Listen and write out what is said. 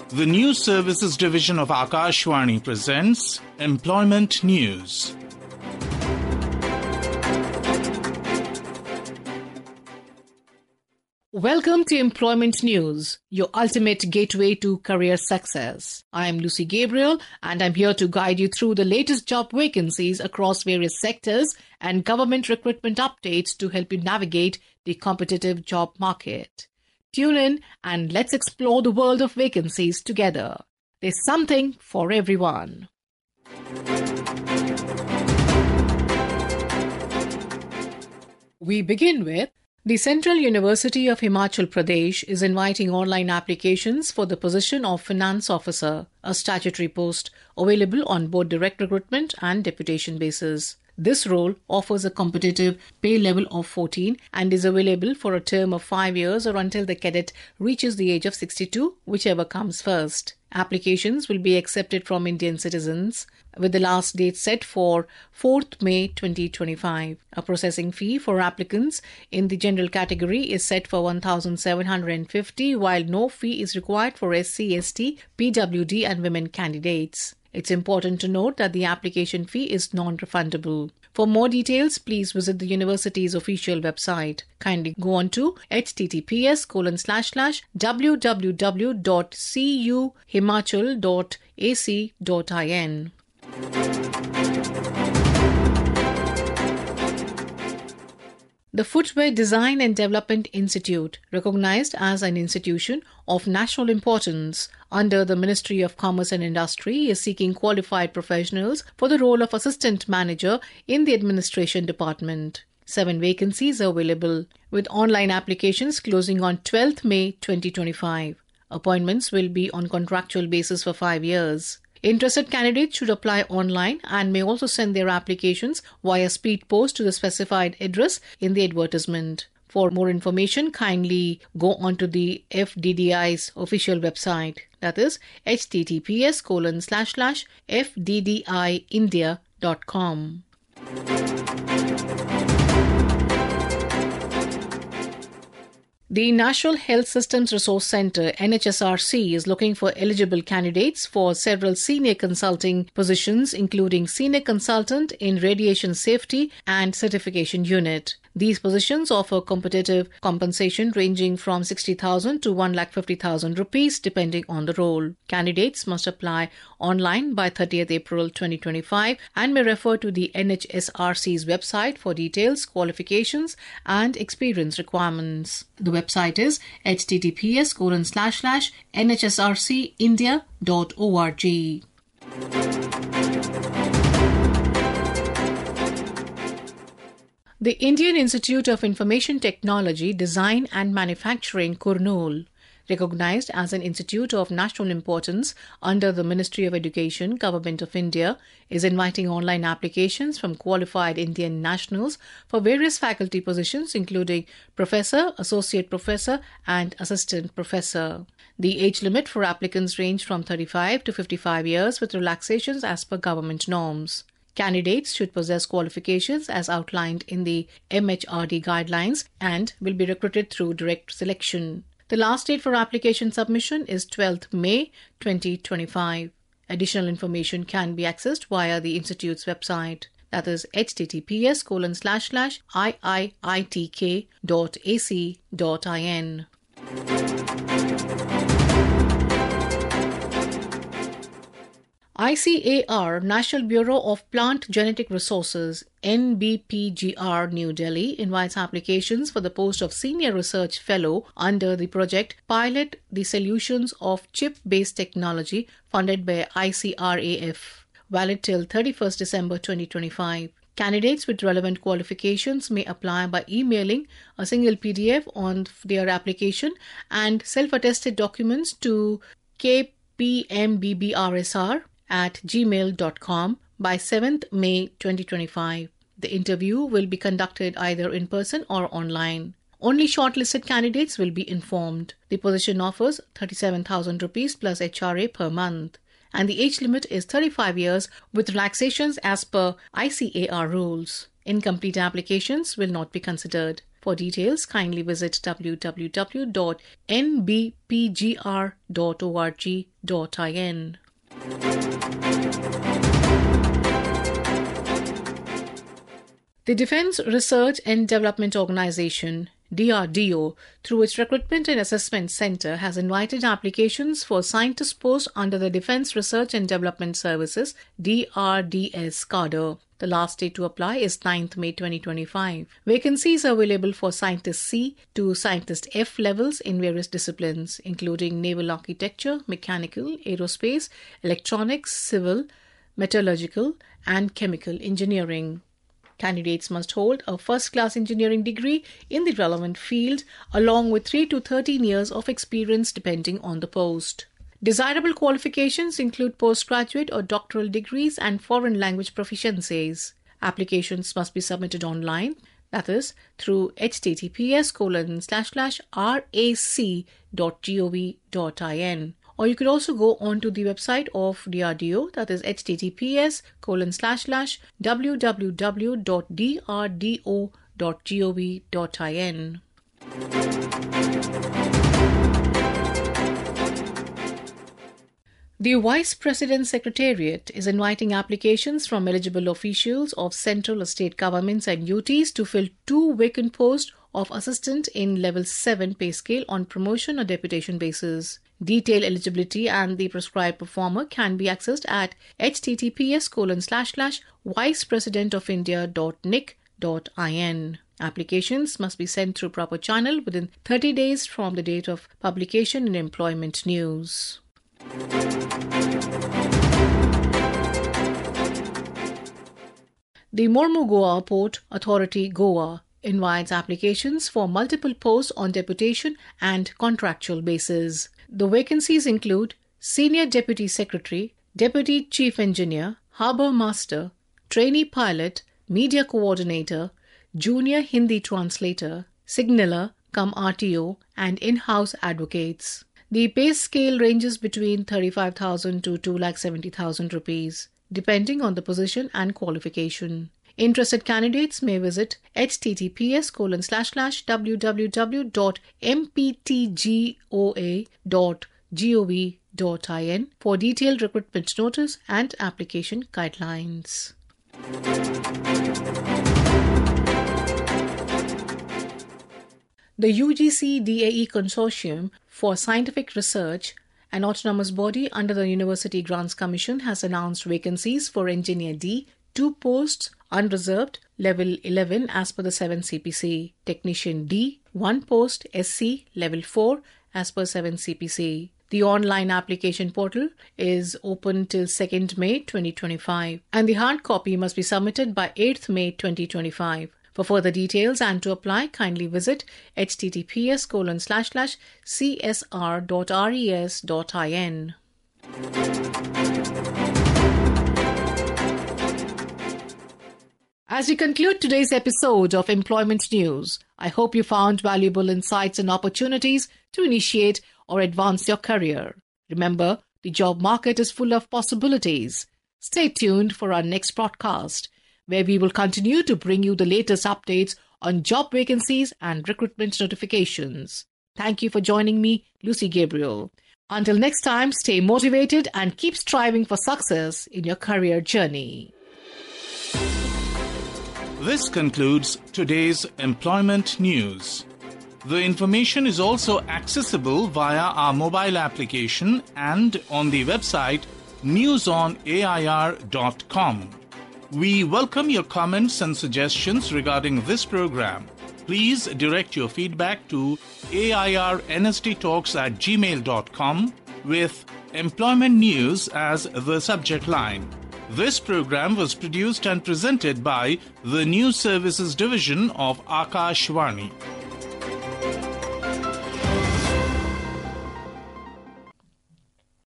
The News Services Division of Akashvani presents Employment News. Welcome to Employment News, your ultimate gateway to career success. I am Lucy Gabriel and I'm here to guide you through the latest job vacancies across various sectors and government recruitment updates to help you navigate the competitive job market. Tune in and let's explore the world of vacancies together. There's something for everyone. We begin with the Central University of Himachal Pradesh is inviting online applications for the position of Finance Officer, a statutory post available on both direct recruitment and deputation basis. This role offers a competitive pay level of 14 and is available for a term of 5 years or until the cadet reaches the age of 62, whichever comes first. Applications will be accepted from Indian citizens with the last date set for 4th May 2025. A processing fee for applicants in the general category is set for 1,750 while no fee is required for SC, ST, PWD and women candidates. It's important to note that the application fee is non-refundable. For more details, please visit the university's official website. Kindly go on to https://www.cuhimachal.ac.in. The Footwear Design and Development Institute, recognized as an institution of national importance under the Ministry of Commerce and Industry, is seeking qualified professionals for the role of Assistant Manager in the Administration Department. 7 vacancies are available, with online applications closing on 12th May 2025. Appointments will be on contractual basis for 5 years. Interested candidates should apply online and may also send their applications via speed post to the specified address in the advertisement. For more information, kindly go onto the FDDI's official website. That is https://fddiindia.com. The National Health Systems Resource Centre NHSRC is looking for eligible candidates for several senior consulting positions, including Senior Consultant in Radiation Safety and Certification Unit. These positions offer competitive compensation ranging from 60,000 to 1,50,000 rupees depending on the role. Candidates must apply online by 30th April 2025 and may refer to the NHSRC's website for details, qualifications and experience requirements. The website is https://nhsrcindia.org. The Indian Institute of Information Technology, Design and Manufacturing, Kurnool, recognized as an institute of national importance under the Ministry of Education, Government of India, is inviting online applications from qualified Indian nationals for various faculty positions including Professor, Associate Professor and Assistant Professor. The age limit for applicants range from 35 to 55 years with relaxations as per government norms. Candidates should possess qualifications as outlined in the MHRD guidelines and will be recruited through direct selection. The last date for application submission is 12th May 2025. Additional information can be accessed via the Institute's website. That is https://iiitk.ac.in. ICAR, National Bureau of Plant Genetic Resources, NBPGR, New Delhi, invites applications for the post of Senior Research Fellow under the project Pilot the Solutions of Chip-Based Technology funded by ICRAF, valid till 31st December 2025. Candidates with relevant qualifications may apply by emailing a single PDF on their application and self-attested documents to kpmbrbrsr@gmail.com by 7th May 2025. The interview will be conducted either in person or online. Only shortlisted candidates will be informed. The position offers 37,000 rupees plus HRA per month. And the age limit is 35 years with relaxations as per ICAR rules. Incomplete applications will not be considered. For details, kindly visit www.nbpgr.org.in. The Defence Research and Development Organization, DRDO, through its Recruitment and Assessment Center, has invited applications for scientist posts under the Defence Research and Development Services DRDS cadre. The last date to apply is 9th May 2025. Vacancies are available for Scientist C to Scientist F levels in various disciplines, including naval architecture, mechanical, aerospace, electronics, civil, metallurgical, and chemical engineering. Candidates must hold a first-class engineering degree in the relevant field, along with 3 to 13 years of experience depending on the post. Desirable qualifications include postgraduate or doctoral degrees and foreign language proficiencies. Applications must be submitted online, that is, through https://rac.gov.in. Or you could also go on to the website of DRDO, that is https://www.drdo.gov.in. The Vice President's Secretariat is inviting applications from eligible officials of central or state governments and UTs to fill 2 vacant posts of assistant in level 7 pay scale on promotion or deputation basis. Detailed eligibility and the prescribed performer can be accessed at https://vicepresidentofindia.nic.in. Applications must be sent through proper channel within 30 days from the date of publication in Employment News. The Mormugao Port Authority Goa invites applications for multiple posts on deputation and contractual basis. The vacancies include Senior Deputy Secretary, Deputy Chief Engineer, Harbour Master, Trainee Pilot, Media Coordinator, Junior Hindi Translator, Signaller, RTO, and in-house advocates. The pay scale ranges between 35,000 to 2,70,000 rupees, depending on the position and qualification. Interested candidates may visit https://www.mptgoa.gov.in for detailed recruitment notice and application guidelines. The UGC DAE Consortium for Scientific Research, an autonomous body under the University Grants Commission, has announced vacancies for Engineer D, 2 posts, unreserved, level 11 as per the 7 CPC. Technician D, 1 post, SC, level 4 as per 7 CPC. The online application portal is open till 2nd May 2025 and the hard copy must be submitted by 8th May 2025. For further details and to apply, kindly visit https://csr.res.in. As we conclude today's episode of Employment News, I hope you found valuable insights and opportunities to initiate or advance your career. Remember, the job market is full of possibilities. Stay tuned for our next broadcast, where we will continue to bring you the latest updates on job vacancies and recruitment notifications. Thank you for joining me, Lucy Gabriel. Until next time, stay motivated and keep striving for success in your career journey. This concludes today's Employment News. The information is also accessible via our mobile application and on the website newsonair.com. We welcome your comments and suggestions regarding this program. Please direct your feedback to airnsttalks@gmail.com with Employment News as the subject line. This program was produced and presented by the News Services Division of Akashvani.